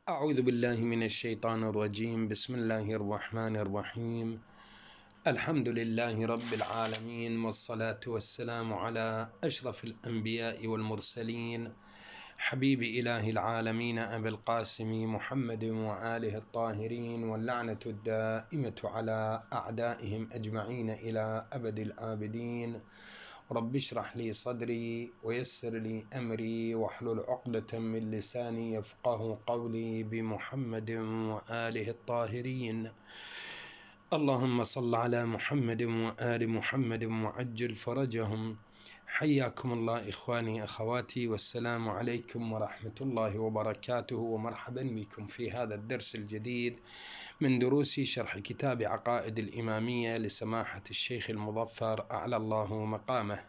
أعوذ بالله من الشيطان الرجيم. بسم الله الرحمن الرحيم. الحمد لله رب العالمين، والصلاة والسلام على أشرف الأنبياء والمرسلين، حبيب إله العالمين أبي القاسم محمد وآله الطاهرين، واللعنة الدائمة على أعدائهم أجمعين إلى أبد الآبدين. رب اشرح لي صدري ويسر لي أمري واحلل عقدة من لساني يفقه قولي، بمحمد وآله الطاهرين. اللهم صل على محمد وآل محمد وعجل فرجهم. حياكم الله إخواني أخواتي، والسلام عليكم ورحمة الله وبركاته، ومرحبا بكم في هذا الدرس الجديد من دروس شرح كتاب عقائد الإمامية لسماحة الشيخ المظفر أعلى الله مقامه.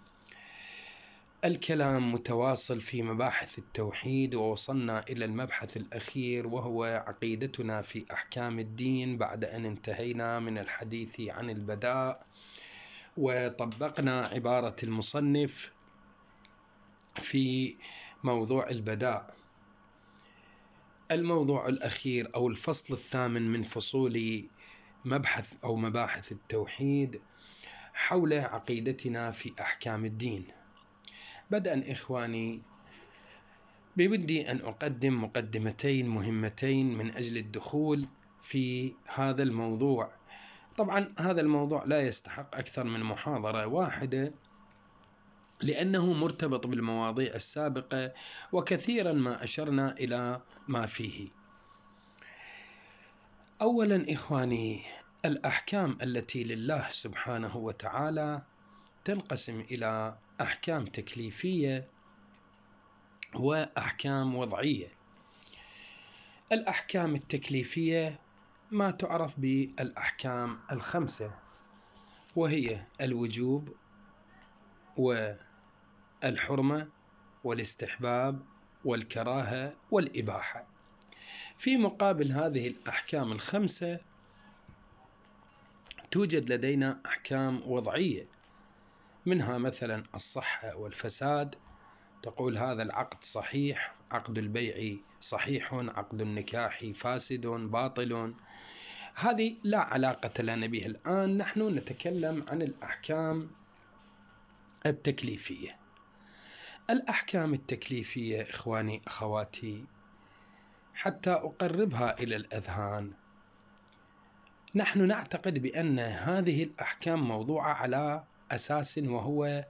الكلام متواصل في مباحث التوحيد، ووصلنا إلى المبحث الأخير وهو عقيدتنا في أحكام الدين، بعد أن انتهينا من الحديث عن البداء وطبقنا عبارة المصنف في موضوع البداء. الموضوع الأخير أو الفصل الثامن من فصول مبحث أو مباحث التوحيد حول عقيدتنا في أحكام الدين. بدءا إخواني، بودي أن أقدم مقدمتين مهمتين من أجل الدخول في هذا الموضوع. طبعا هذا الموضوع لا يستحق أكثر من محاضرة واحدة، لأنه مرتبط بالمواضيع السابقة وكثيرا ما أشرنا إلى ما فيه. أولا إخواني، الأحكام التي لله سبحانه وتعالى تنقسم إلى أحكام تكليفية وأحكام وضعية. الأحكام التكليفية ما تعرف بالأحكام الخمسة، وهي الوجوب والحرمة والاستحباب والكراهة والإباحة. في مقابل هذه الأحكام الخمسة توجد لدينا أحكام وضعية، منها مثلا الصحة والفساد، تقول هذا العقد صحيح، عقد البيع صحيح، عقد النكاح فاسد باطل. هذه لا علاقة لنا بها الآن، نحن نتكلم عن الأحكام التكليفية. الأحكام التكليفية إخواني أخواتي، حتى أقربها إلى الأذهان، نحن نعتقد بأن هذه الأحكام موضوعة على أساس وهو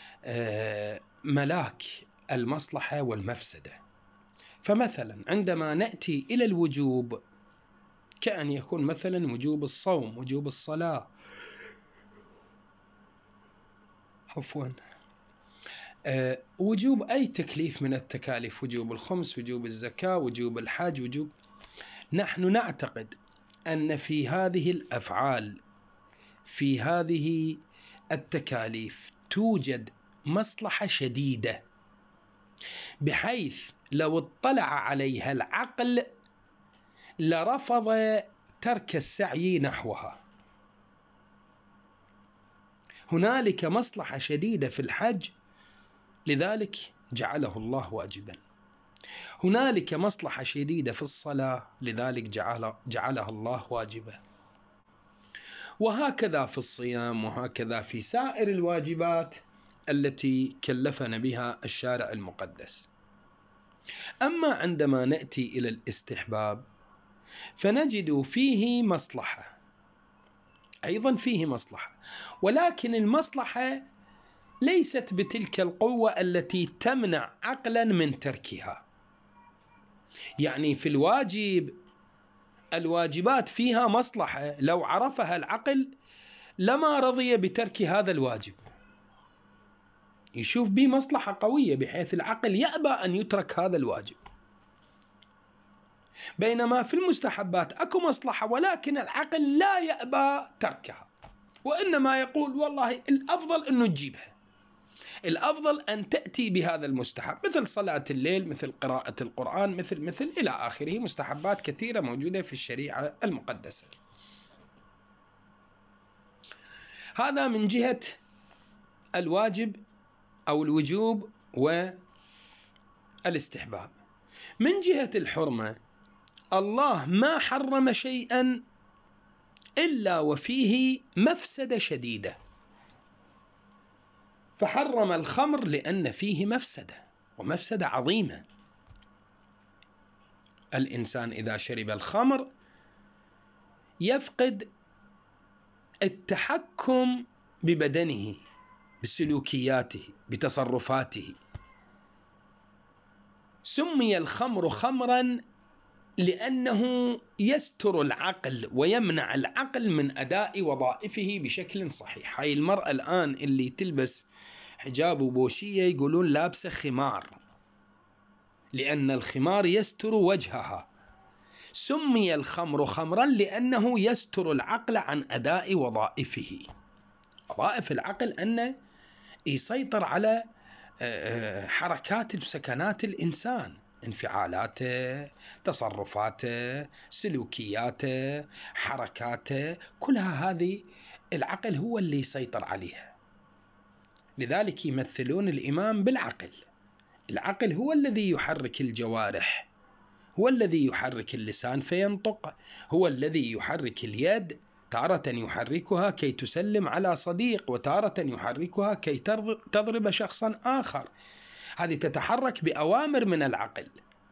ملاك المصلحة والمفسدة. فمثلا عندما نأتي إلى الوجوب، كأن يكون مثلا وجوب الصوم، وجوب الصلاة، وجوب أي تكليف من التكاليف، وجوب الخمس، وجوب الزكاة، وجوب الحج، نحن نعتقد أن في هذه الأفعال، في هذه التكاليف، توجد مصلحة شديدة، بحيث لو اطلع عليها العقل لرفض ترك السعي نحوها. هنالك مصلحة شديدة في الحج، لذلك جعله الله واجبا. هنالك مصلحة شديدة في الصلاة، لذلك جعلها الله واجبا. وهكذا في الصيام، وهكذا في سائر الواجبات التي كلفنا بها الشارع المقدس. أما عندما نأتي إلى الاستحباب، فنجد فيه مصلحة، أيضا فيه مصلحة، ولكن المصلحة ليست بتلك القوة التي تمنع عقلا من تركها. يعني في الواجبات فيها مصلحة، لو عرفها العقل لما رضي بترك هذا الواجب، يشوف به مصلحة قوية بحيث العقل يأبى أن يترك هذا الواجب. بينما في المستحبات أكو مصلحة، ولكن العقل لا يأبى تركها، وإنما يقول والله الأفضل أنه تجيبها، الأفضل أن تأتي بهذا المستحب، مثل صلاة الليل، مثل قراءة القرآن، مثل إلى آخره. مستحبات كثيرة موجودة في الشريعة المقدسة. هذا من جهة الواجب أو الوجوب والاستحباب. من جهة الحرمة، الله ما حرم شيئا إلا وفيه مفسدة شديدة، فحرم الخمر لأن فيه مفسدة، ومفسدة عظيمة. الإنسان إذا شرب الخمر يفقد التحكم ببدنه، بسلوكياته، بتصرفاته. سمي الخمر خمرا لأنه يستر العقل ويمنع العقل من أداء وظائفه بشكل صحيح. هاي المرأة الآن اللي تلبس حجاب وبوشية يقولون لابسة خمار، لأن الخمار يستر وجهها. سمي الخمر خمرا لأنه يستر العقل عن أداء وظائفه. وظائف العقل أنه يسيطر على حركات وسكنات الإنسان، انفعالاته، تصرفاته، سلوكياته، حركاته، كلها هذه العقل هو اللي يسيطر عليها. لذلك يمثلون الإمام بالعقل. العقل هو الذي يحرك الجوارح، هو الذي يحرك اللسان فينطق، هو الذي يحرك اليد، تارة يحركها كي تسلم على صديق، وتارة يحركها كي تضرب شخصا آخر. هذه تتحرك بأوامر من العقل.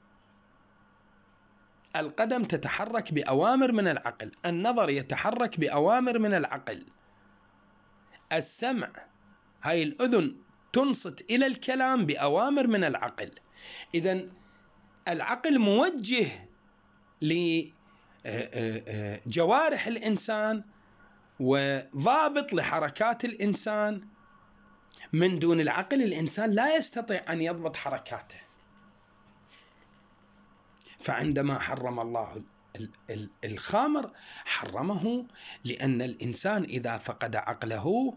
القدم تتحرك بأوامر من العقل، النظر يتحرك بأوامر من العقل، السمع، هاي الأذن تنصت إلى الكلام بأوامر من العقل. إذن العقل موجه لجوارح الإنسان وضابط لحركات الإنسان. من دون العقل الإنسان لا يستطيع أن يضبط حركاته. فعندما حرم الله الخمر حرمه لأن الإنسان إذا فقد عقله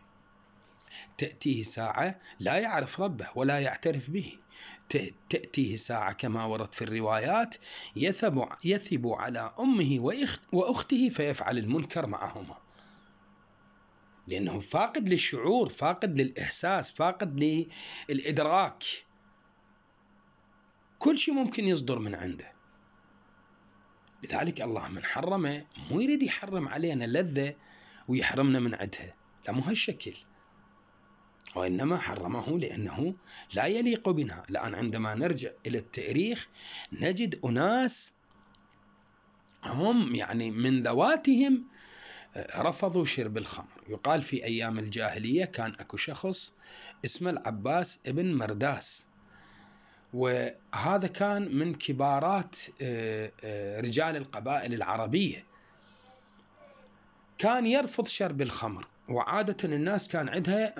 تأتيه ساعة لا يعرف ربه ولا يعترف به. تأتيه ساعة كما ورد في الروايات يثب على أمه وأخته فيفعل المنكر معهما، لأنه فاقد للشعور، فاقد للإحساس، فاقد للإدراك. كل شيء ممكن يصدر من عنده. لذلك الله من حرمه مو يريد يحرم علينا لذة ويحرمنا من عدها، لا، مو هالشكل، وإنما حرمه لأنه لا يليق بنا. الآن عندما نرجع إلى التاريخ نجد أناس هم يعني من ذواتهم رفضوا شرب الخمر. يقال في أيام الجاهلية كان أكو شخص اسمه العباس ابن مرداس، وهذا كان من كبارات رجال القبائل العربية. كان يرفض شرب الخمر، وعادة الناس كان عندها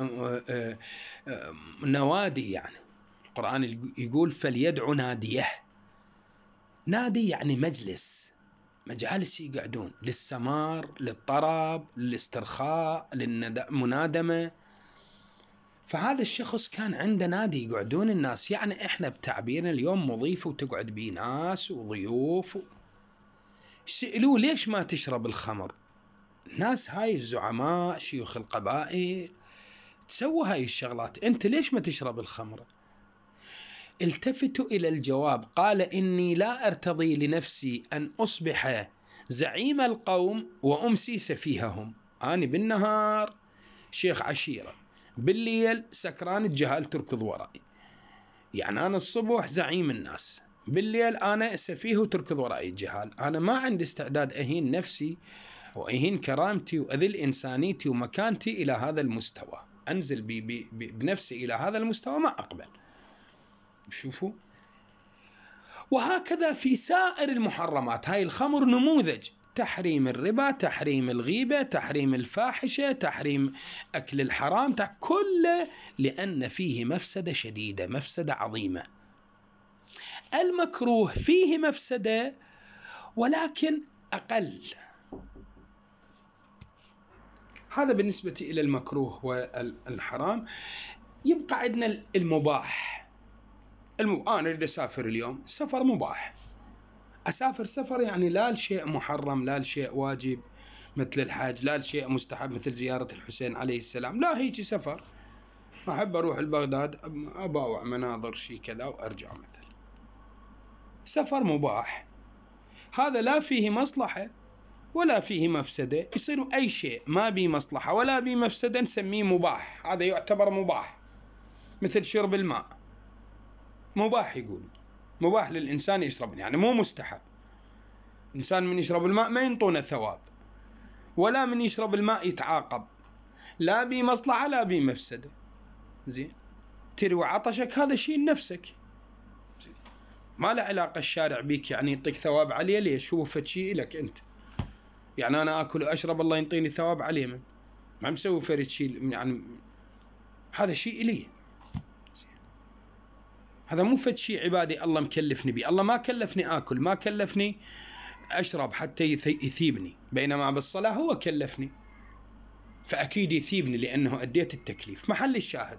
نوادي، يعني القرآن يقول فليدعو ناديه. نادي يعني مجالس يقعدون للسمار، للطرب، للاسترخاء، للمنادمة. فهذا الشخص كان عنده نادي يقعدون الناس، يعني احنا بتعبيرنا اليوم مضيف وتقعد بيه ناس وضيوف. سألوه ليش ما تشرب الخمر؟ الناس هاي الزعماء شيوخ القبائل تسووا هاي الشغلات، انت ليش ما تشرب الخمر؟ التفتوا إلى الجواب، قال إني لا أرتضي لنفسي أن أصبح زعيم القوم وأمسي سفيههم. أنا بالنهار شيخ عشيرة، بالليل سكران الجهال تركض ورائي. يعني أنا الصبح زعيم الناس، بالليل أنا سفيه وتركض ورائي الجهال. أنا ما عندي استعداد أهين نفسي وأهين كرامتي وأذل إنسانيتي ومكانتي إلى هذا المستوى، أنزل بنفسي إلى هذا المستوى، ما أقبل. شوفوا، وهكذا في سائر المحرمات. هاي الخمر نموذج: تحريم الربا، تحريم الغيبة، تحريم الفاحشة، تحريم أكل الحرام، كله لأن فيه مفسدة شديدة، مفسدة عظيمة. المكروه فيه مفسدة ولكن أقل. هذا بالنسبة إلى المكروه والحرام. يبقى عندنا المباح. أنا أريد أسافر اليوم، السفر مباح. أسافر سفر يعني لا الشيء محرم، لا الشيء واجب مثل الحج، لا الشيء مستحب مثل زيارة الحسين عليه السلام، لا، هيك سفر أحب أروح لبغداد أباوع مناظر شيء كذا وأرجع مثل. سفر مباح. هذا لا فيه مصلحة ولا فيه مفسدة، يصير أي شيء ما بيه مصلحة ولا بيه مفسدة نسميه مباح، هذا يعتبر مباح. مثل شرب الماء مباح، يقول مباح للإنسان يشرب، يعني مو مستحب. إنسان من يشرب الماء ما ينطونه ثواب، ولا من يشرب الماء يتعاقب، لا بيه مصلحة لا بيه مفسدة. زين، تروي عطشك هذا شيء لنفسك، ما له علاقة الشارع بيك يعني يعطيك ثواب عليه. ليش؟ هو فد شيء لك أنت، يعني أنا أكل وأشرب الله ينطيني ثواب عليه، من ما مسوي فرد شيء، يعني هذا شيء إلي، هذا مو فد شيء عبادي الله مكلفني بي. الله ما كلفني آكل، ما كلفني أشرب حتى يثيبني، بينما بالصلاة هو كلفني فأكيد يثيبني لأنه أديت التكليف. محل الشاهد،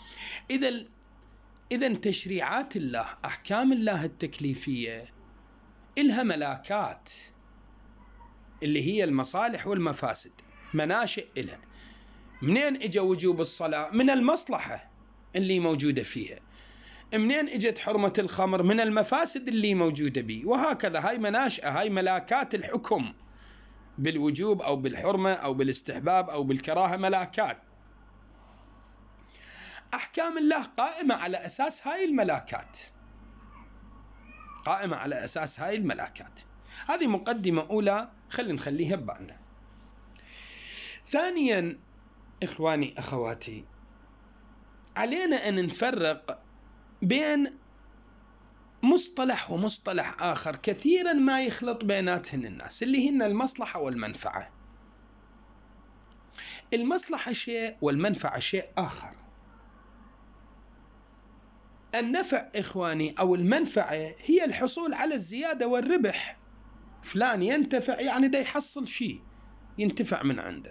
إذا تشريعات الله، أحكام الله التكليفية إلها ملاكات اللي هي المصالح والمفاسد، مناشئ إلها. منين إجا وجوب الصلاة؟ من المصلحة اللي موجودة فيها. منين إجت حرمة الخمر؟ من المفاسد اللي موجودة بيه. وهكذا، هاي مناشئة، هاي ملاكات الحكم بالوجوب أو بالحرمة أو بالاستحباب أو بالكراهة، ملاكات. أحكام الله قائمة على أساس هاي الملاكات، قائمة على أساس هاي الملاكات. هذه مقدمة أولى، نخليها ببالنا. ثانيا إخواني أخواتي، علينا أن نفرق بين مصطلح ومصطلح آخر كثيرا ما يخلط بيناتهن الناس، اللي هن المصلحة والمنفعة. المصلحة شيء والمنفعة شيء آخر. النفع إخواني أو المنفعة هي الحصول على الزيادة والربح، فلان ينتفع يعني دا يحصل شيء ينتفع من عنده.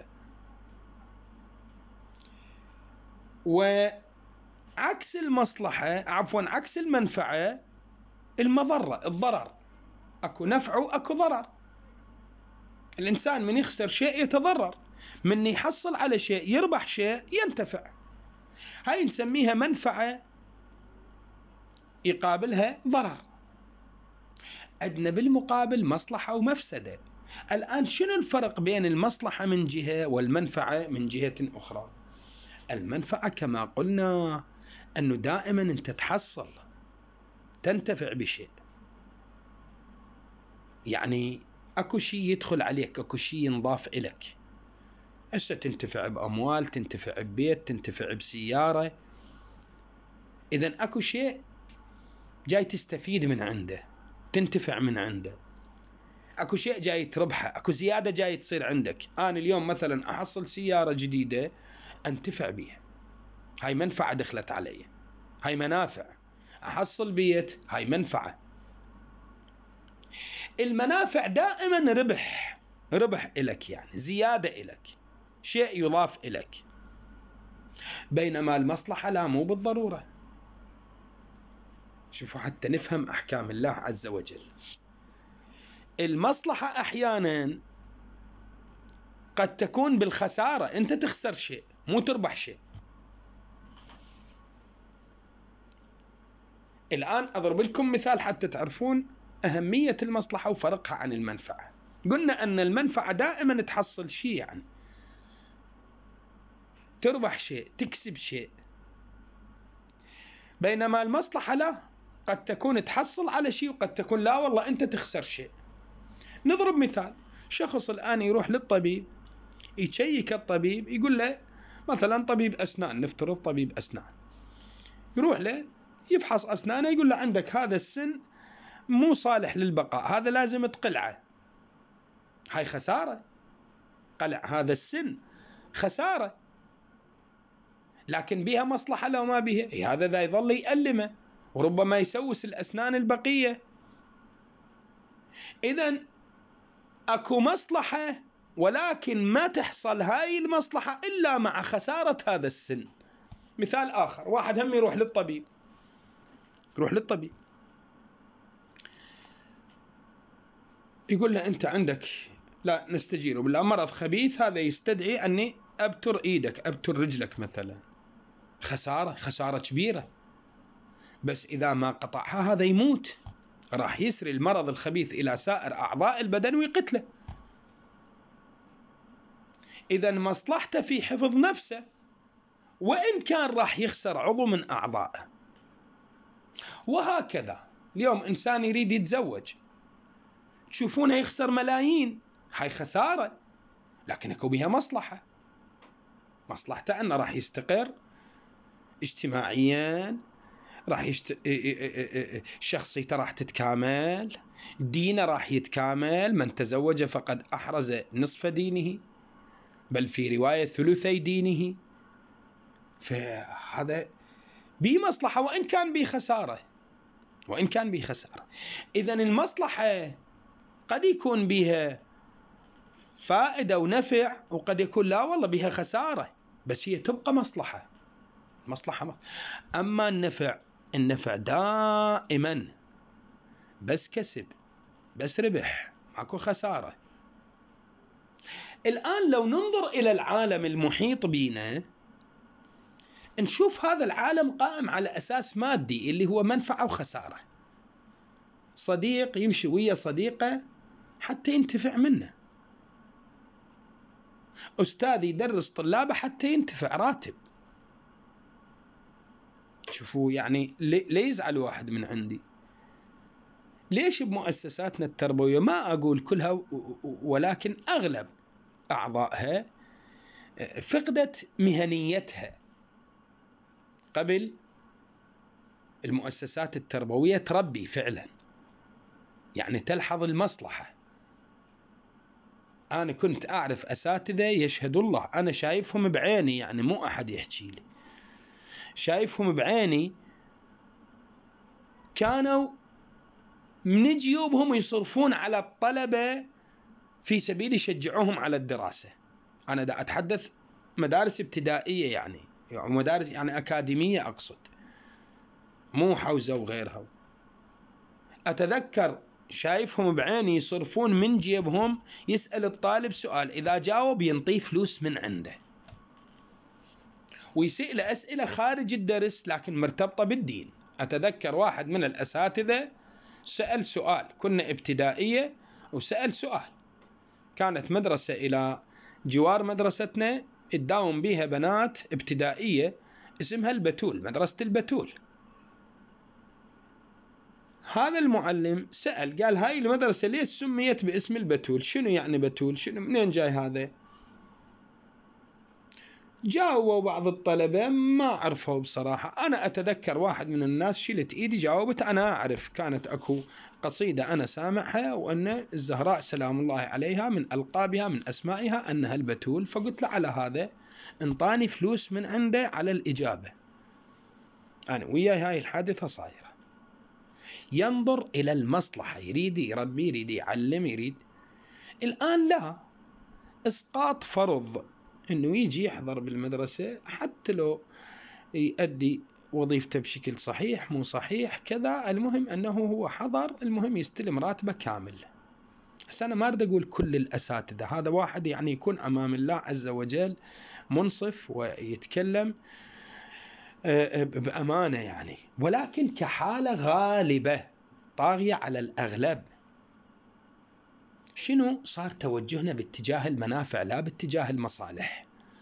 وعكس المصلحة، عكس المنفعة المضرة، الضرر. أكو نفع وأكو ضرر. الإنسان من يخسر شيء يتضرر، من يحصل على شيء يربح شيء ينتفع. هاي نسميها منفعة يقابلها ضرر. عندنا بالمقابل مصلحة ومفسدة. الآن شنو الفرق بين المصلحة من جهة والمنفعة من جهة أخرى؟ المنفعة كما قلنا أنه دائما أنت تحصل، تنتفع بشيء، يعني أكو شيء يدخل عليك، أكو شيء ينضاف إليك. هسه تنتفع بأموال، تنتفع ببيت، تنتفع بسيارة. إذن أكو شيء جاي تستفيد من عنده، تنتفع من عنده. أكو شيء جاي تربحه، أكو زيادة جاي تصير عندك. أنا اليوم مثلا أحصل سيارة جديدة أنتفع بيها، هاي منفعة دخلت علي، هاي منافع. أحصل بيت، هاي منفعة. المنافع دائما ربح إلك، يعني زيادة إلك، شيء يضاف إلك. بينما المصلحة لا، مو بالضرورة. شوفوا حتى نفهم أحكام الله عز وجل. المصلحة أحيانا قد تكون بالخسارة، أنت تخسر شيء مو تربح شيء. الآن أضرب لكم مثال حتى تعرفون أهمية المصلحة وفرقها عن المنفعة. قلنا أن المنفعة دائما تحصل شيء، يعني تربح شيء، تكسب شيء. بينما المصلحة لا، قد تكون تحصل على شيء وقد تكون لا والله أنت تخسر شيء. نضرب مثال، شخص الآن يروح للطبيب، يشيك الطبيب، يقول له مثلا طبيب أسنان، نفترض طبيب أسنان، يروح له يفحص أسنانه، يقول له عندك هذا السن مو صالح للبقاء، هذا لازم تقلعه. هاي خسارة، قلع هذا السن خسارة، لكن بها مصلحة لو ما بها، هذا ذا يظل يألمه وربما يسوس الأسنان البقية. إذن أكو مصلحة، ولكن ما تحصل هاي المصلحة إلا مع خسارة هذا السن. مثال آخر، واحد هم يروح للطبيب، يقول له أنت عندك، لا نستجير بالله، مرض خبيث، هذا يستدعي أني أبتر إيدك، أبتر رجلك مثلا. خسارة كبيرة، بس إذا ما قطعها هذا يموت، راح يسري المرض الخبيث إلى سائر أعضاء البدن ويقتله. إذا مصلحته في حفظ نفسه، وإن كان راح يخسر عضو من أعضائه. وهكذا اليوم إنسان يريد يتزوج، تشوفونه يخسر ملايين، هاي خسارة، لكن اكو بها مصلحة. مصلحته أنه راح يستقر اجتماعيا، شخصيته راح تتكامل، دينه راح يتكامل. من تزوج فقد أحرز نصف دينه، بل في رواية ثلثي دينه. فهذا بمصلحة وإن كان بخسارة، وإن كان بخسارة. إذن المصلحة قد يكون بها فائدة ونفع، وقد يكون لا والله بها خسارة، بس هي تبقى مصلحة. أما النفع دائما بس كسب، بس ربح، ماكو خسارة. الآن لو ننظر إلى العالم المحيط بنا، نشوف هذا العالم قائم على أساس مادي اللي هو منفعة وخسارة. صديق يمشي ويا صديقه حتى ينتفع منه، أستاذ يدرس طلابه حتى ينتفع راتب. شوفوا يعني ليه يزعل واحد من عندي؟ ليش بمؤسساتنا التربوية، ما أقول كلها ولكن أغلب أعضائها فقدت مهنيتها؟ قبل المؤسسات التربوية تربي فعلا، يعني تلحظ المصلحة. أنا كنت أعرف أساتذة يشهد الله، أنا شايفهم بعيني، يعني مو أحد يحكي لي، شايفهم بعيني، كانوا من جيوبهم يصرفون على الطلبة في سبيل يشجعوهم على الدراسة. أنا دا أتحدث مدارس ابتدائية، يعني مدارس يعني أكاديمية أقصد، مو حوزة وغيرها. أتذكر شايفهم بعيني يصرفون من جيبهم، يسأل الطالب سؤال، إذا جاوب ينطيه فلوس من عنده، ويسأل أسئلة خارج الدرس لكن مرتبطة بالدين. أتذكر واحد من الأساتذة سأل سؤال، كنا ابتدائية، وسأل سؤال، كانت مدرسة إلى جوار مدرستنا تداوم بها بنات ابتدائية اسمها البتول، مدرسة البتول. هذا المعلم سأل قال هاي المدرسة ليش سميت باسم البتول؟ شنو يعني بتول؟ شنو منين جاي هذا؟ جاوبوا بعض الطلبة ما عرفوا بصراحة. أنا أتذكر واحد من الناس شلت إيدي جاوبت، أنا أعرف، كانت أكو قصيدة أنا سامعها، وأن الزهراء سلام الله عليها من ألقابها من أسمائها أنها البتول. فقلت له على هذا انطاني فلوس من عنده على الإجابة. أنا وياي هاي الحادثة صايرة. ينظر إلى المصلحة، يريد يربي، يريد يعلم، يريد. الآن لا، إسقاط فرض أنه يجي يحضر بالمدرسة حتى لو يؤدي وظيفته بشكل صحيح مو صحيح كذا، المهم أنه هو حضر، المهم يستلم راتبه كامل. بس أنا ما أريد أقول كل الأساتذة، هذا واحد يعني يكون أمام الله عز وجل منصف ويتكلم بأمانة يعني، ولكن كحالة غالبة طاغية على الأغلب. شنو صار توجهنا باتجاه المنافع لا باتجاه المصالح؟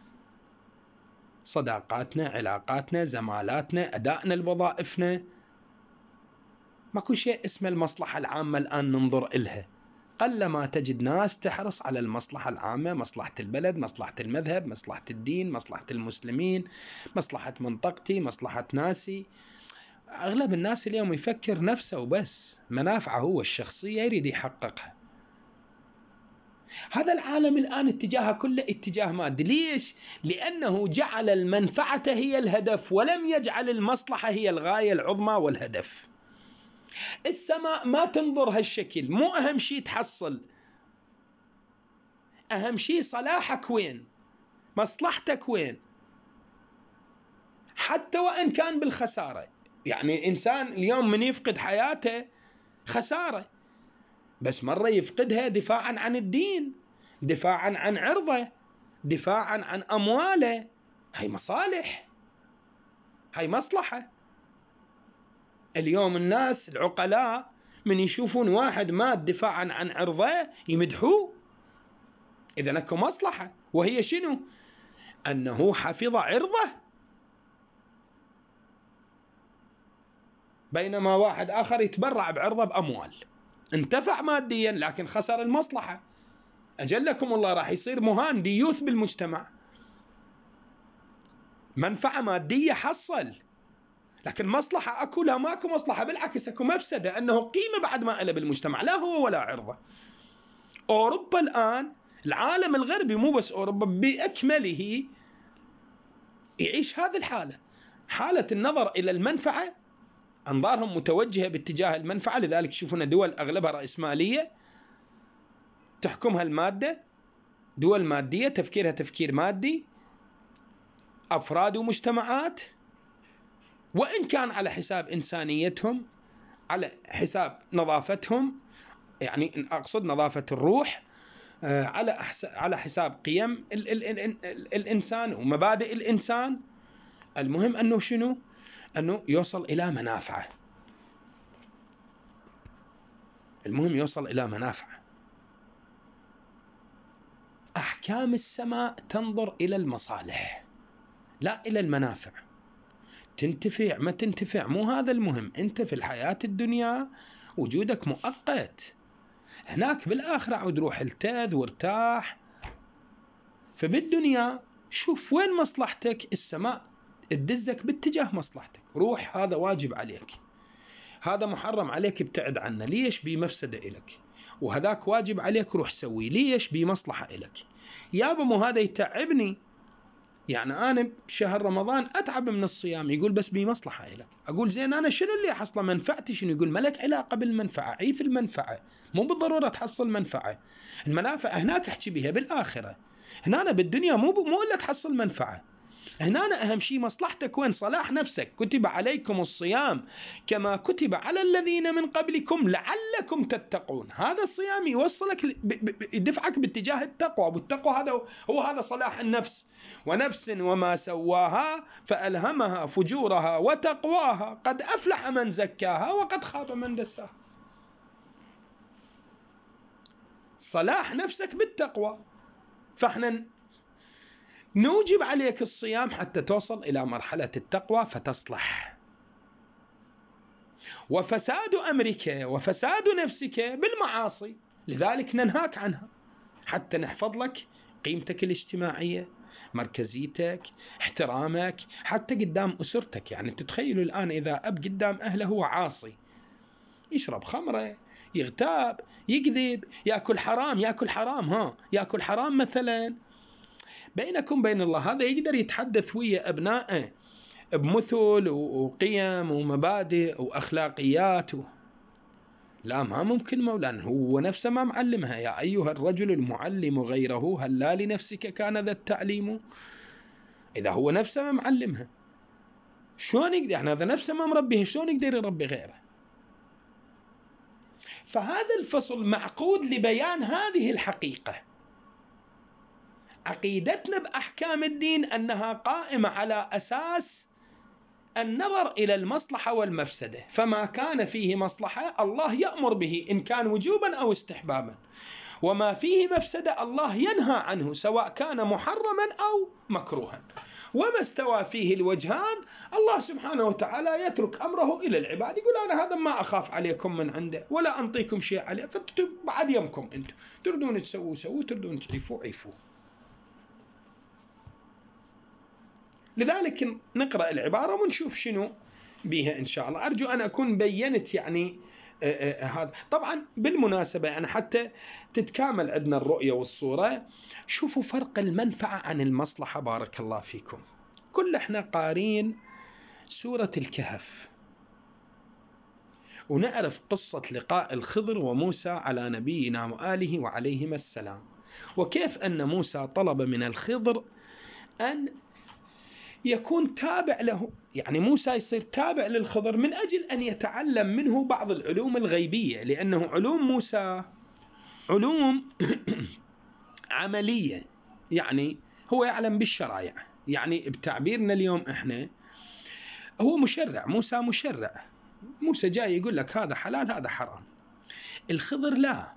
صداقاتنا، علاقاتنا، زمالاتنا، أدائنا لوظائفنا، ماكو شيء اسمه المصلحة العامة الآن ننظر إلها. قلما تجد ناس تحرص على المصلحة العامة، مصلحة البلد، مصلحة المذهب، مصلحة الدين، مصلحة المسلمين، مصلحة منطقتي، مصلحة ناسي. أغلب الناس اليوم يفكر نفسه وبس، منافعه هو الشخصية يريد يحققها. هذا العالم الآن اتجاهه كله اتجاه مادي. ليش؟ لأنه جعل المنفعة هي الهدف، ولم يجعل المصلحة هي الغاية العظمى والهدف. السماء ما تنظر هالشكل، مو أهم شيء تحصل، أهم شيء صلاحك وين، مصلحتك وين، حتى وإن كان بالخسارة. يعني إنسان اليوم من يفقد حياته خسارة، بس مرة يفقدها دفاعا عن الدين، دفاعا عن عرضه، دفاعا عن أمواله. هاي مصالح، هاي مصلحة. اليوم الناس العقلاء من يشوفون واحد مات دفاعا عن عرضه يمدحوه. إذا اكو مصلحة، وهي شنو؟ أنه حفظ عرضه، بينما واحد آخر يتبرع بعرضه بأموال، انتفع ماديا لكن خسر المصلحة. أجلكم الله راح يصير مهان ديوث بالمجتمع، منفعة مادية حصل، لكن مصلحة أكو؟ لا، ماكو مصلحة، بالعكس أكو مفسدة، أنه قيمة بعد ما إله بالمجتمع، لا هو ولا عرضه. أوروبا الآن، العالم الغربي مو بس أوروبا بأكمله، يعيش هذه الحالة، حالة النظر إلى المنفعة، أنظارهم متوجهة باتجاه المنفعة. لذلك تشوفون دول أغلبها رأسمالية تحكمها المادة، دول مادية تفكيرها تفكير مادي، أفراد ومجتمعات، وإن كان على حساب إنسانيتهم، على حساب نظافتهم، يعني أقصد نظافة الروح، على حساب قيم الإنسان ومبادئ الإنسان. المهم أنه شنو؟ أنه يوصل إلى منافعه، المهم يوصل إلى منافعه. أحكام السماء تنظر إلى المصالح لا إلى المنافع. تنتفع ما تنتفع مو هذا المهم، أنت في الحياة الدنيا وجودك مؤقت، هناك بالآخرة عود روح التذ وارتاح. فبالدنيا شوف وين مصلحتك، السماء تدزك باتجاه مصلحتك. روح، هذا واجب عليك، هذا محرم عليك ابتعد عنه، ليش؟ بمفسدة إلك. وهذاك واجب عليك روح سوي، ليش؟ بمصلحة إلك. يابا مو هذا يتعبني، يعني أنا بشهر رمضان أتعب من الصيام، يقول بس بمصلحة إلك. أقول زين أنا شنو اللي أحصل منفعتي شنو؟ يقول ملك علاقة بالمنفعة، عيف المنفعة، مو بالضرورة تحصل منفعة. المنافع هنا تحكي بها بالآخرة، هنا بالدنيا مو إلا تحصل منفعة. هنا أهم شيء مصلحتك وين؟ صلاح نفسك. كتب عليكم الصيام كما كتب على الذين من قبلكم لعلكم تتقون. هذا الصيام يوصلك يدفعك باتجاه التقوى، والتقوى هذا صلاح النفس. ونفس وما سواها فألهمها فجورها وتقواها قد أفلح من زكاها وقد خاب من دساها. صلاح نفسك بالتقوى. فاحنا نوجب عليك الصيام حتى توصل إلى مرحلة التقوى فتصلح. وفساد أمرك وفساد نفسك بالمعاصي، لذلك ننهاك عنها حتى نحفظ لك قيمتك الاجتماعية، مركزيتك، احترامك، حتى قدام أسرتك. يعني تتخيلوا الآن إذا أب قدام أهله هو عاصي، يشرب خمرة، يغتاب، يكذب، يأكل حرام، يأكل حرام مثلا، بينكم بين الله هذا يقدر يتحدث ويا أبنائه بمثل وقيم ومبادئ وأخلاقيات لا، ما ممكن مولانا، هو نفسه ما معلمها. يا أيها الرجل المعلم غيره هل لا لنفسك كان ذا التعليم؟ إذا هو نفسه ما معلمها شلون يقدر؟ يعني هذا نفسه ما مربيه، شلون يقدر يربي غيره؟ فهذا الفصل معقود لبيان هذه الحقيقة. عقيدتنا بأحكام الدين أنها قائمة على أساس النظر إلى المصلحة والمفسدة، فما كان فيه مصلحة الله يأمر به إن كان وجوبا أو استحبابا، وما فيه مفسدة الله ينهى عنه سواء كان محرما أو مكروها. وما استوى فيه الوجهان الله سبحانه وتعالى يترك أمره إلى العباد، يقول أنا هذا ما أخاف عليكم من عنده ولا أنطيكم شيء عليه، بعد يمكم أنتم تردون تسووا تردون تعيفوا. لذلك نقرأ العبارة ونشوف شنو بها إن شاء الله. أرجو أن أكون بينت يعني هذا. طبعا بالمناسبة يعني حتى تتكامل عندنا الرؤية والصورة، شوفوا فرق المنفعة عن المصلحة. بارك الله فيكم. كل احنا قارين سورة الكهف ونعرف قصة لقاء الخضر وموسى على نبينا وآله وعليهما السلام، وكيف أن موسى طلب من الخضر أن يكون تابع له، يعني موسى يصير تابع للخضر من أجل أن يتعلم منه بعض العلوم الغيبية، لأنه علوم موسى علوم عملية، يعني هو يعلم بالشرائع. يعني بتعبيرنا اليوم احنا هو مشرع، موسى مشرع، موسى جاي يقول لك هذا حلال هذا حرام، الخضر لا،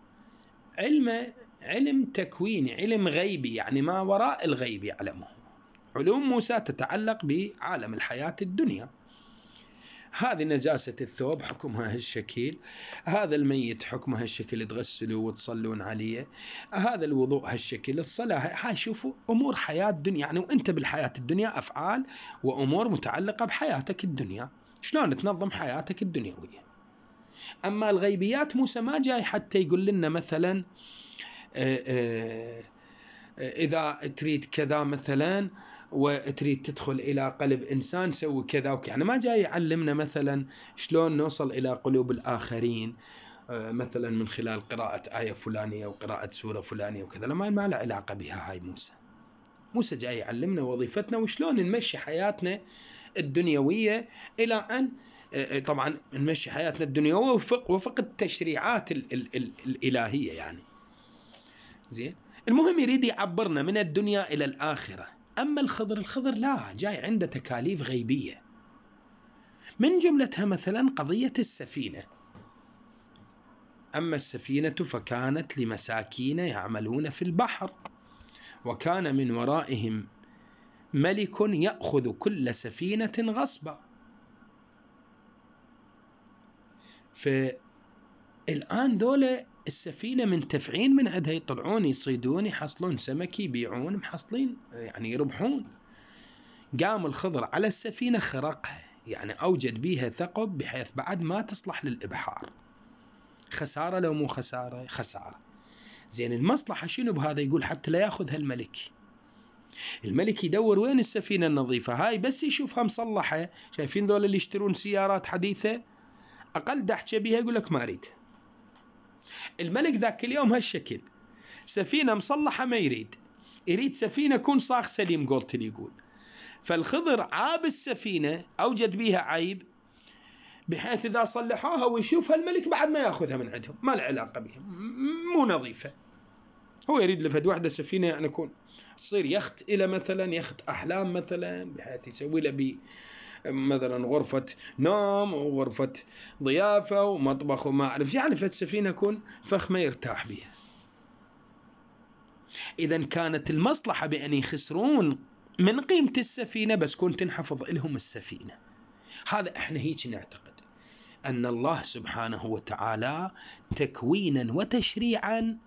علم تكويني، علم غيبي، يعني ما وراء الغيب يعلمه. علوم موسى تتعلق بعالم الحياة الدنيا. هذه نجاسة الثوب حكمها هالشكل، هذا الميت حكمها هالشكل، تغسلوا وتصلون عليه، هذا الوضوء هالشكل، الصلاة. هاي شوفوا أمور حياة الدنيا، يعني وأنت بالحياة الدنيا أفعال وأمور متعلقة بحياتك الدنيا، شلون تنظم حياتك الدنيوية. أما الغيبيات موسى ما جاي حتى يقول لنا مثلا إذا تريد كذا مثلا وتريد تدخل إلى قلب إنسان سوي كذا يعني ما جاي يعلمنا مثلا شلون نوصل إلى قلوب الآخرين مثلا من خلال قراءة آية فلانية وقراءة سورة فلانية وكذا، ما له علاقة بها هاي موسى جاي يعلمنا وظيفتنا وشلون نمشي حياتنا الدنيوية إلى أن طبعا نمشي حياتنا الدنيوية وفق التشريعات الإلهية يعني. زين، المهم يريد يعبرنا من الدنيا إلى الآخرة. أما الخضر لا، جاي عنده تكاليف غيبية، من جملتها مثلا قضية السفينة. أما السفينة فكانت لمساكين يعملون في البحر وكان من ورائهم ملك يأخذ كل سفينة غصبا. فالآن دولة السفينة منتفعين من عندها، يطلعون يصيدون يحصلون سمك يبيعون محصلين يعني يربحون. قام الخضر على السفينة خرقها، يعني أوجد بيها ثقب بحيث بعد ما تصلح للإبحار. خسارة لو مو خسارة؟ خسارة. زين، المصلحة شنو بهذا؟ يقول حتى لا يأخذها الملك يدور وين السفينة النظيفة هاي، بس يشوفها مصلحة. شايفين ذول اللي يشترون سيارات حديثة أقل دحشة بيها يقول لك ما أريد. الملك ذاك اليوم هالشكل، سفينة مصلحة ما يريد سفينة كون صاغ سليم قلت لي يقول. فالخضر عاب السفينة، أوجد بيها عيب بحيث إذا صلحوها ويشوفها الملك بعد ما يأخذها من عندهم، ما له علاقة بها، مو نظيفة. هو يريد لفد واحدة سفينة أن يكون تصير يخت إلى مثلا يخت أحلام مثلا، بحيث يسوي له مثلا غرفة نوم وغرفة ضيافة ومطبخ وما أعرف، يعني فالسفينة يكون فخمة يرتاح بها. إذا كانت المصلحة بأن يخسرون من قيمة السفينة بس كون تنحفظ لهم السفينة. هذا احنا هيك نعتقد أن الله سبحانه وتعالى تكوينا وتشريعا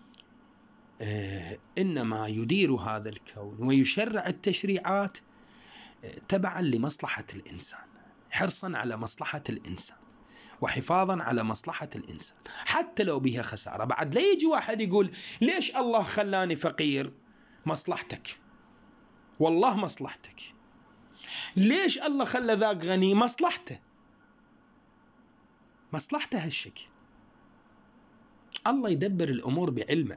إنما يدير هذا الكون ويشرع التشريعات تبعا لمصلحة الإنسان، حرصا على مصلحة الإنسان وحفاظا على مصلحة الإنسان، حتى لو بها خسارة. بعد لا يجي واحد يقول ليش الله خلاني فقير؟ مصلحتك، والله مصلحتك. ليش الله خلى ذاك غني؟ مصلحته هالشكل. الله يدبر الأمور بعلمه.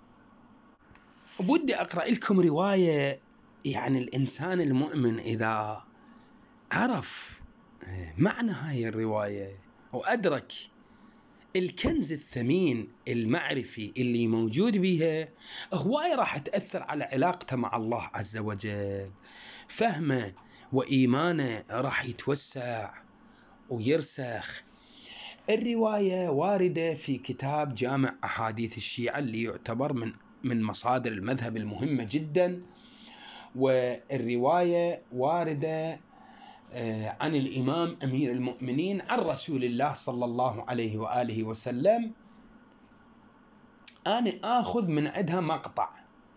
وبدي أقرأ لكم رواية، يعني الإنسان المؤمن إذا عرف معنى هاي الرواية وأدرك الكنز الثمين المعرفي اللي موجود بها، هواية راح تأثر على علاقته مع الله عز وجل. فهمه وإيمانه راح يتوسع ويرسخ. الرواية واردة في كتاب جامع أحاديث الشيعة اللي يعتبر من مصادر المذهب المهمة جدا. والرواية واردة عن الإمام أمير المؤمنين عن رسول الله صلى الله عليه وآله وسلم. أنا آخذ من عندها مقطع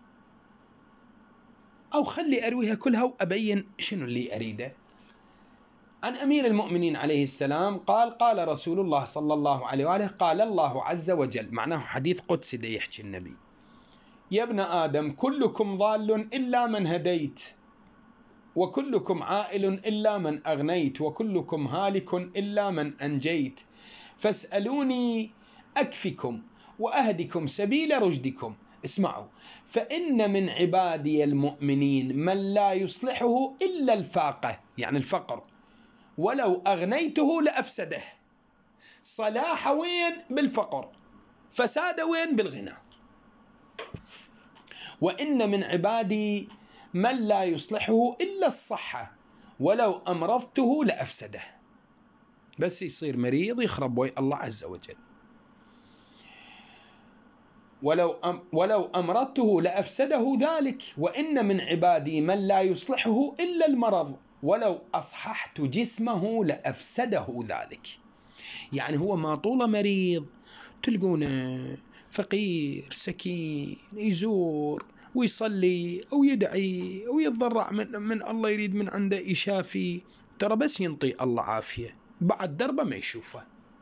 أو خلي أرويها كلها وأبين شنو اللي أريده. عن أمير المؤمنين عليه السلام قال: قال رسول الله صلى الله عليه وآله: قال الله عز وجل، معناه حديث قدسي دا يحكي النبي: يا ابن آدم كلكم ضال إلا من هديت، وكلكم عائل إلا من أغنيت، وكلكم هالك إلا من أنجيت، فاسألوني أكفكم وأهدكم سبيل رشدكم. اسمعوا: فإن من عبادي المؤمنين من لا يصلحه إلا الفاقة، يعني الفقر، ولو أغنيته لأفسده. صلاح وين؟ بالفقر. فساد وين؟ بالغنى. وإن من عبادي من لا يصلحه إلا الصحة، ولو أمرضته لأفسده. بس يصير مريض يخرب وجه الله عز وجل. ولو أمرته لأفسده ذلك، وإن من عبادي من لا يصلحه إلا المرض، ولو أصححت جسمه لأفسده ذلك. يعني هو ما طول مريض تلقونه فقير سكين يزور ويصلي أو يدعي أو يتضرع من الله يريد من عنده يشافي، ترى بس ينطي الله عافية بعد دربه ما يشوفه،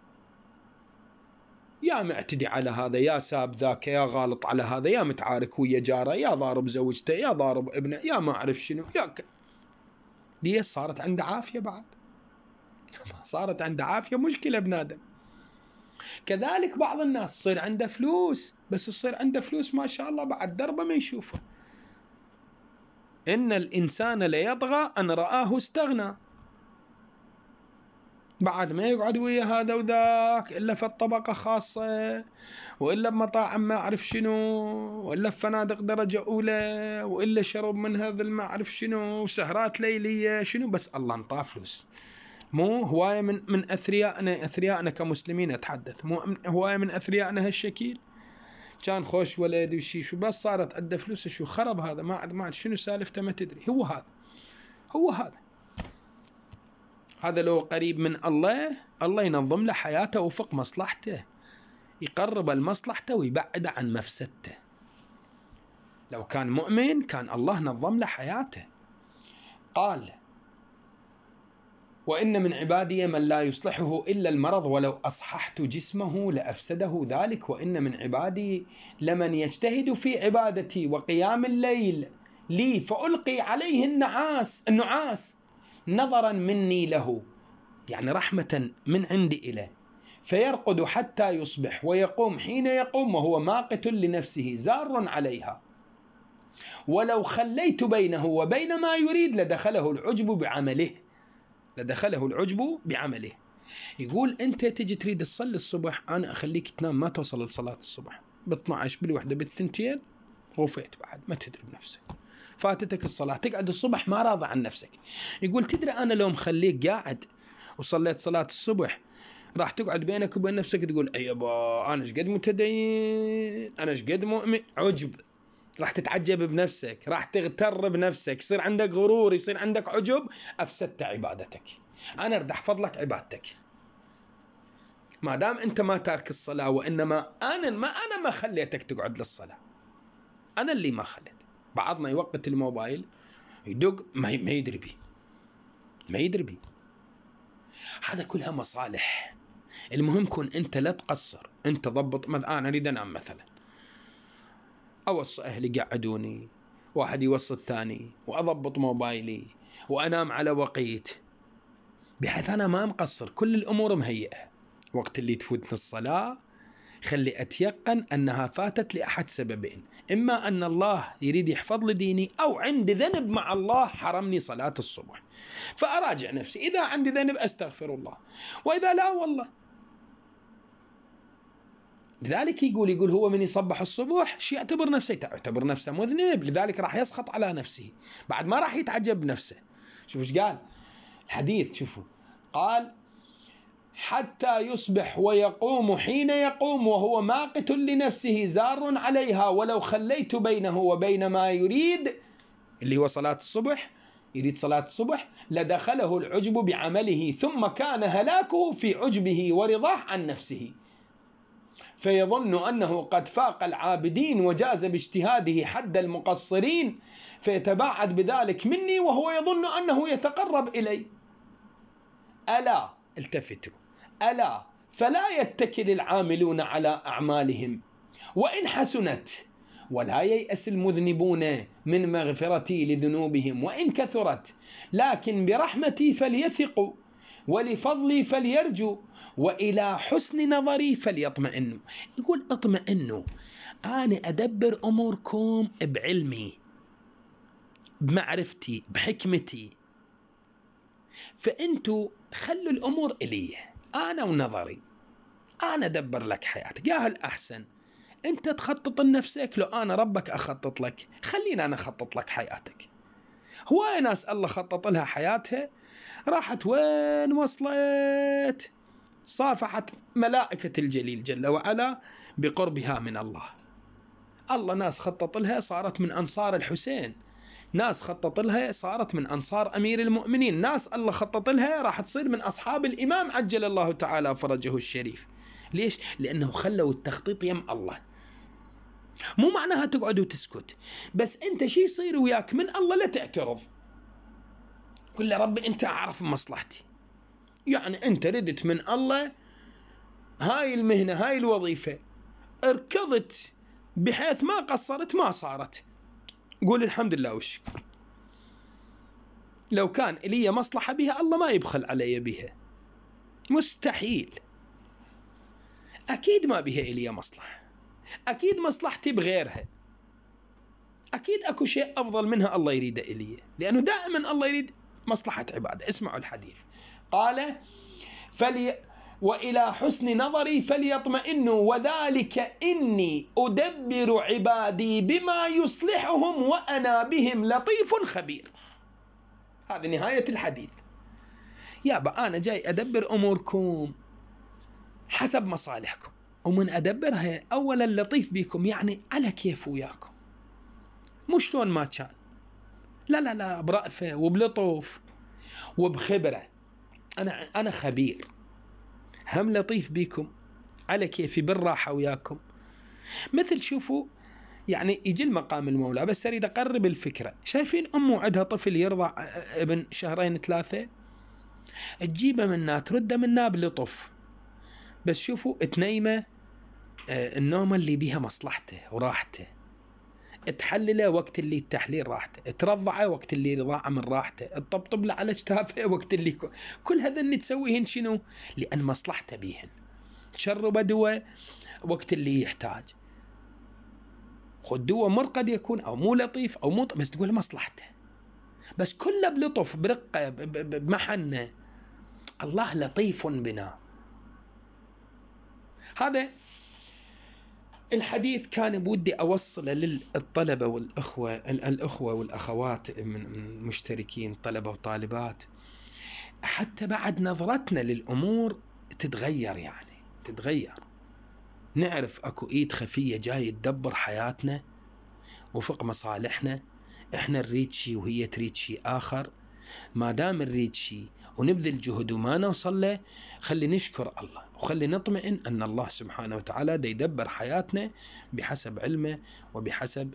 يا معتدي على هذا، يا ساب ذاك، يا غالط على هذا، يا متعارك ويا جاره، يا ضارب زوجته، يا ضارب ابنه، يا ما أعرف شنو، ليه صارت عنده عافية بعد؟ صارت عنده عافية مشكلة بنادم. كذلك بعض الناس تصير عنده فلوس، بس تصير عنده فلوس ما شاء الله بعد دربه ما يشوفه. إن الإنسان ليطغى أن رآه استغنى، بعد ما يقعد ويا هذا وذاك إلا في الطبقة خاصة، وإلا بمطاعم ما أعرف شنو، وإلا في فنادق درجة أولى، وإلا شرب من هذا ما أعرف شنو، سهرات ليلية شنو، بس الله انطاه فلوس. مو هواية من أثريائنا كمسلمين أتحدث، مو هواية من أثريائنا هالشكيل، كان خوش ولد وشي شو، بس صارت عنده فلوس شو خرب هذا، ما عاد شنو سالفته ما تدري. هو هذا لو قريب من الله ينظم له حياته وفق مصلحته، يقرب المصلحته ويبعد عن مفسدته. لو كان مؤمن كان الله نظم له حياته. قال: وإن من عبادي من لا يصلحه إلا المرض، ولو أصححت جسمه لأفسده ذلك، وإن من عبادي لمن يجتهد في عبادتي وقيام الليل لي فألقي عليه النعاس نظرا مني له، يعني رحمة من عندي إليه، فيرقد حتى يصبح ويقوم حين يقوم وهو ماقت لنفسه زار عليها، ولو خليت بينه وبين ما يريد لدخله العجب بعمله. يقول أنت تجي تريد تصلي الصبح، أنا أخليك تنام ما توصل لصلاة الصبح، ب12 بالوحدة بالثنتين غفيت بعد ما تدري بنفسك، فاتتك الصلاة، تقعد الصبح ما راضى عن نفسك. يقول تدري أنا لو مخليك قاعد وصليت صلاة الصبح راح تقعد بينك وبين نفسك تقول أيبا أنا شقد متدين، أنا شقد مؤمن، عجب، راح تتعجب بنفسك، راح تغتر بنفسك، يصير عندك غرور، يصير عندك عجب، أفسدت عبادتك. أنا أرد أحفظ لك عبادتك ما دام أنت ما تارك الصلاة، وإنما أنا ما خليتك تقعد للصلاة، أنا اللي ما خليت. بعضنا يوقت الموبايل يدق ما يدري بي. هذا كلها مصالح. المهم كن أنت لا تقصر، أنت ضبط. أنا أريد أنام مثلا، أوصي أهلي قعدوني، واحد يوصي الثاني، وأضبط موبايلي وأنام على وقت، بحيث أنا ما مقصر، كل الأمور مهيئة. وقت اللي تفوتني الصلاة خلي أتيقن أنها فاتت لأحد سببين: إما أن الله يريد يحفظ لي ديني، أو عندي ذنب مع الله حرمني صلاة الصبح، فأراجع نفسي، إذا عندي ذنب أستغفر الله، وإذا لا والله. لذلك يقول هو من يصبح الصبح شيء يعتبر نفسه مذنب، لذلك راح يسخط على نفسه، بعد ما راح يتعجب نفسه. شوفوا ايش قال الحديث، شوفوا قال: حتى يصبح ويقوم حين يقوم وهو ماقت لنفسه زار عليها، ولو خليت بينه وبين ما يريد، اللي هو صلاة الصبح، يريد صلاة الصبح، لدخله العجب بعمله، ثم كان هلاكه في عجبه ورضاه عن نفسه، فيظن أنه قد فاق العابدين وجاز باجتهاده حد المقصرين، فيتباعد بذلك مني وهو يظن أنه يتقرب إلي. ألا التفتوا، ألا فلا يتكل العاملون على أعمالهم وإن حسنت، ولا ييأس المذنبون من مغفرتي لذنوبهم وإن كثرت، لكن برحمتي فليثقوا ولفضلي فليرجوا وإلى حسن نظري فليطمئنوا. يقول اطمئنوا، أنا أدبر أموركم بعلمي بمعرفتي بحكمتي، فأنتوا خلوا الأمور إلي أنا ونظري، أنا أدبر لك حياتك. يا هل أحسن أنت تخطط لنفسك، لو أنا ربك أخطط لك، خلينا أنا أخطط لك حياتك. هواي ناس الله خطط لها حياتها راحت وين وصلت، صافحت ملائكة الجليل جل وعلا بقربها من الله. الله ناس خطط لها صارت من أنصار الحسين، ناس خطط لها صارت من أنصار أمير المؤمنين، ناس الله خطط لها راح تصير من أصحاب الإمام عجل الله تعالى فرجه الشريف. ليش؟ لأنه خلوا التخطيط يم الله. مو معناها تقعد وتسكت، بس أنت شي يصير وياك من الله لا تعترض، قل له ربي أنت أعرف مصلحتي، يعني أنت ردت من الله هاي المهنة هاي الوظيفة، اركضت بحيث ما قصرت ما صارت، قول الحمد لله والشكر. لو كان إلي مصلحة بها الله ما يبخل علي بها، مستحيل. أكيد ما بها إلي مصلحة، أكيد مصلحتي بغيرها، أكيد أكو شيء أفضل منها الله يريد إلي، لأنه دائما الله يريد مصلحة عباده. اسمعوا الحديث، قال وإلى حسن نظري فليطمئنوا وذلك إني أدبر عبادي بما يصلحهم وأنا بهم لطيف خبير. هذه نهاية الحديث. يابا أنا جاي أدبر أموركم حسب مصالحكم، ومن أدبرها أولا لطيف بكم، يعني على كيف وياكم، مش لون ما كان، لا لا لا، برأفة وبلطف وبخبرة. أنا خبير، هم لطيف بكم على كيفي بالراحة وياكم. مثل شوفوا يعني يجي المقام المولى، بس أريد أقرب الفكرة. شايفين أمه عندها طفل يرضع ابن 2-3 تجيبه منها ترده منها بلطف، بس شوفوا تنيمه النوم اللي بيها مصلحته وراحته، تحلله وقت اللي التحليل راحته، ترضعه وقت اللي رضاعه من راحته، تطبطب له على اجتافه وقت اللي كل هذا اللي تسويهن شنو؟ لأن مصلحته بيهن. تشربه دواء وقت اللي يحتاج، خذ دواء مر قد يكون أو مو لطيف أو مو بس تقول مصلحته، بس كله بلطف برقة بمحنة. الله لطيف بنا. هذا الحديث كان بودي أوصله للطلبة الأخوة والأخوات من المشتركين، طلبة وطالبات، حتى بعد نظرتنا للأمور تتغير، يعني تتغير، نعرف أكو إيد خفية جاي تدبر حياتنا وفق مصالحنا. إحنا نريد شيء وهي تريد شيء آخر، ما دام نريد شيء ونبذل جهد وما نوصل له، خلي نشكر الله وخلي نطمئن أن الله سبحانه وتعالى دا يدبر حياتنا بحسب علمه وبحسب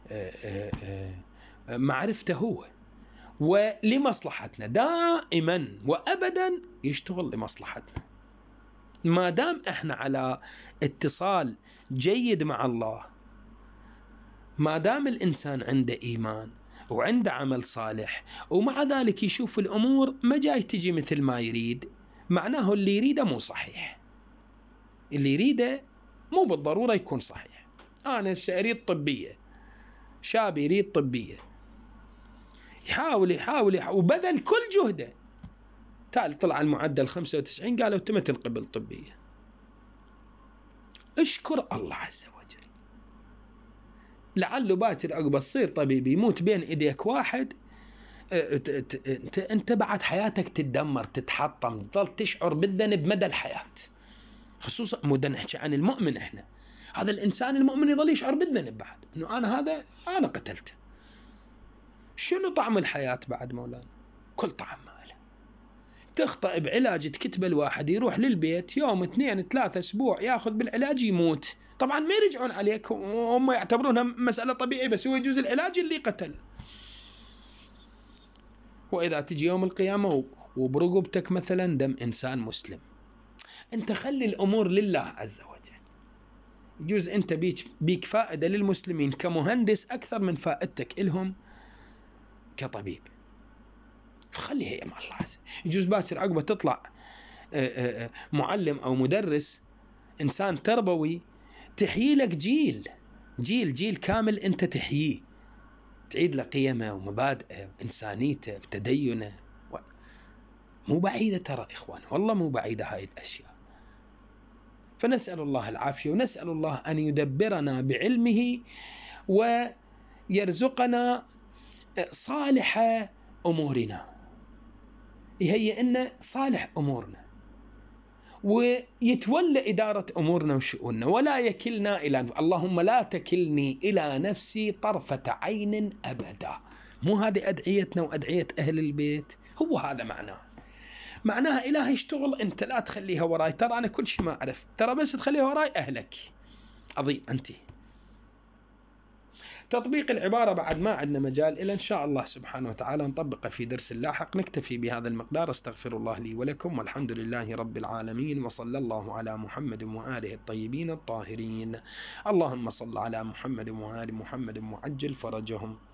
معرفته هو ولمصلحتنا. دائما وأبدا يشتغل لمصلحتنا، ما دام احنا على اتصال جيد مع الله، ما دام الإنسان عنده إيمان وعنده عمل صالح ومع ذلك يشوف الأمور ما جاي تجي مثل ما يريد، معناه اللي يريده مو صحيح، اللي يريده مو بالضرورة يكون صحيح. أنا أريد طبية، شاب يريد طبية، يحاول وبذل كل جهده، تعال طلع المعدل 95 قالوا تم تنقبل طبية، اشكر الله عز وجل، لعله باكر عقب تصير طبيب يموت بين ايديك واحد، انت بعد حياتك تتدمر تتحطم، تظل تشعر بالذنب مدى الحياة. خصوصا مو نحكي عن المؤمن، احنا هذا الانسان المؤمن يظل يشعر بالذنب بعد انه انا قتلته. شنو طعم الحياة بعد مولانا؟ كل طعم ما له. تخطئ بعلاج تكتب الواحد يروح للبيت يوم 2-3 أسبوع ياخذ بالعلاج يموت، طبعا ما يرجعون عليك، هم يعتبرونها مسألة طبيعية، بس هو يجوز العلاج اللي قتل. وإذا تجي يوم القيامة وبرقبتك مثلا دم إنسان مسلم، أنت خلي الأمور لله عز وجل. يجوز أنت بيك فائدة للمسلمين كمهندس أكثر من فائدتك إلهم كطبيب، خليها يا الله عز وجل. يجوز باسر عقبة تطلع معلم أو مدرس إنسان تربوي، تحيي لك جيل كامل أنت تحييه، تعيد له قيمه ومبادئه وإنسانيته وتدينه. مو بعيدة ترى إخوان، والله مو بعيدة هاي الأشياء. فنسأل الله العافية، ونسأل الله أن يدبرنا بعلمه ويرزقنا صالح أمورنا، يهيئ لنا صالح أمورنا، ويتولى إدارة أمورنا وشؤوننا، ولا يكلنا إلى اللهم لا تكلني إلى نفسي طرفة عين أبدا. مو هذه أدعيتنا وأدعية أهل البيت؟ هو هذا معناها إلهي اشتغل أنت، لا تخليها وراي، ترى أنا كل شيء ما أعرف، ترى بس تخليها وراي أهلك أضيع أنت. تطبيق العبارة بعد ما عندنا مجال إلى إن شاء الله سبحانه وتعالى نطبقه في درس لاحق. نكتفي بهذا المقدار. استغفر الله لي ولكم، والحمد لله رب العالمين، وصلى الله على محمد وآله الطيبين الطاهرين. اللهم صل على محمد وآل محمد وعجل فرجهم